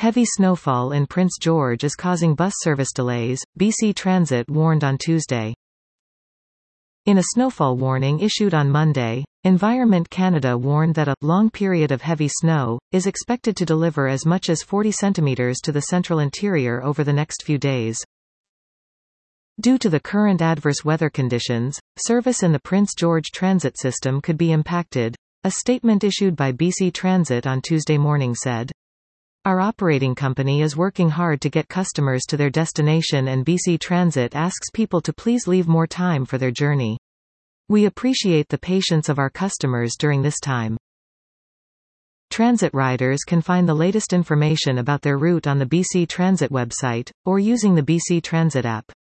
Heavy snowfall in Prince George is causing bus service delays, BC Transit warned on Tuesday. In a snowfall warning issued on Monday, Environment Canada warned that a long period of heavy snow is expected to deliver as much as 40 centimeters to the central interior over the next few days. Due to the current adverse weather conditions, service in the Prince George transit system could be impacted, a statement issued by BC Transit on Tuesday morning said. Our operating company is working hard to get customers to their destination, and BC Transit asks people to please leave more time for their journey. We appreciate the patience of our customers during this time. Transit riders can find the latest information about their route on the BC Transit website, or using the BC Transit app.